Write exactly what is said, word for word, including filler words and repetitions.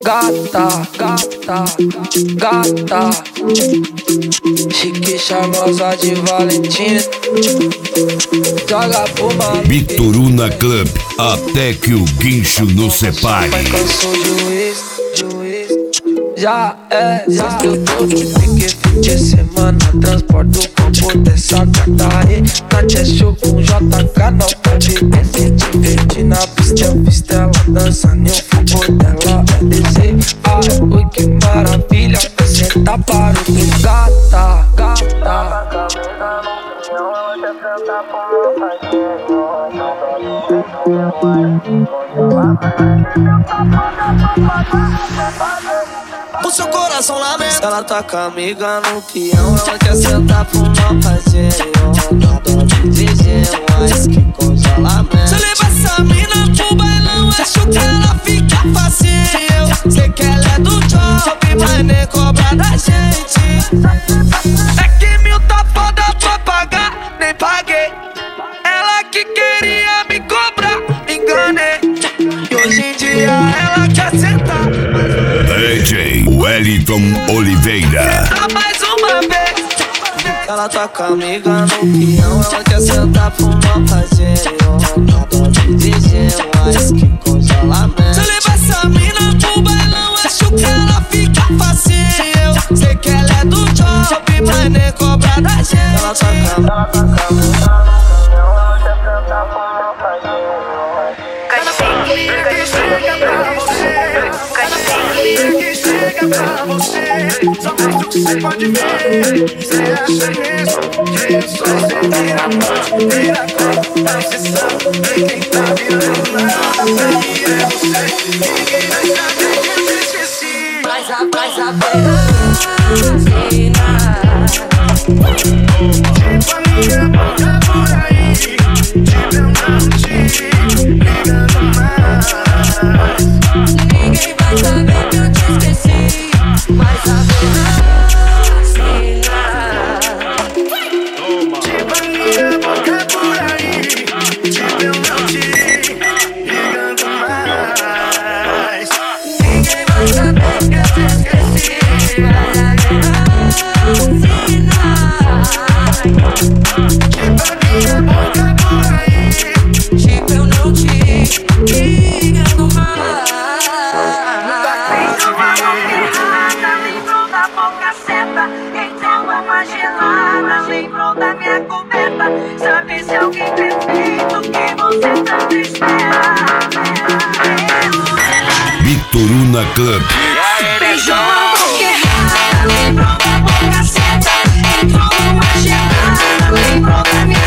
Gata, gata, gata, chique charmosa de Valentina. Joga pro maluco. Bituruna Club, até que o guincho nos separe. Pai cansou juiz, juiz. Já é, já eu tô de pique fim de semana. Transporto o corpo dessa gata aí. Nath show com J K, não pode se divertir na pista. Eu fiz ela dança, nem o fogo dela é descer. Ai, ui, que maravilha, você tá para o gata, gata. O seu coração lamenta. Ela tá com a amiga no peão. Ela quer sentar pro mal fazer. Dó de D J, mas que congelamento. Se eu levar essa mina pro bailão, acho que ela fica facinho. Sei que ela é do job, mas nem cobra da gente. É que mil tá foda pra pagar, nem paguei. Ela que queria me cobrar, me enganei. E hoje em dia ela quer sentar. D J Wellington Oliveira. Senta mais uma vez. Ela tá com a amiga no peão. Ela quer sentar pro mal fazer. Dó de D J, mas que congelamento. Se eu levar essa mina pro bailão, acho que ela fica facinho. Sei que ela é do job, mas nem cobra da gente. Ela tá com a amiga no peão. Ela quer sentar pro mal fazer. Chega pra você, chega pra você, só mostra o que cê pode ver. Cê acha isso, que eu sou solteira, pode vir a coisa da exceção. E quem tá virando nada, e é você. Ninguém vai saber que eu te esqueci. Faz a, faz a tipo a minha boca por aí, tipo eu não te ligando mais. Ninguém vai saber que eu te esqueci. Mas a tipo a minha boca por aí, tipo eu não te ligando mais. Ninguém vai saber que eu te esqueci. Mas a tipo a minha boca por aí, tipo eu não te ligando mais. Lembrou da minha coberta. Sabe se alguém perfeito que você tanto espera. Bituruna Club. Beijou a boca errada. Lembrou da boca certa. Entrou numa gelada. Lembrou da minha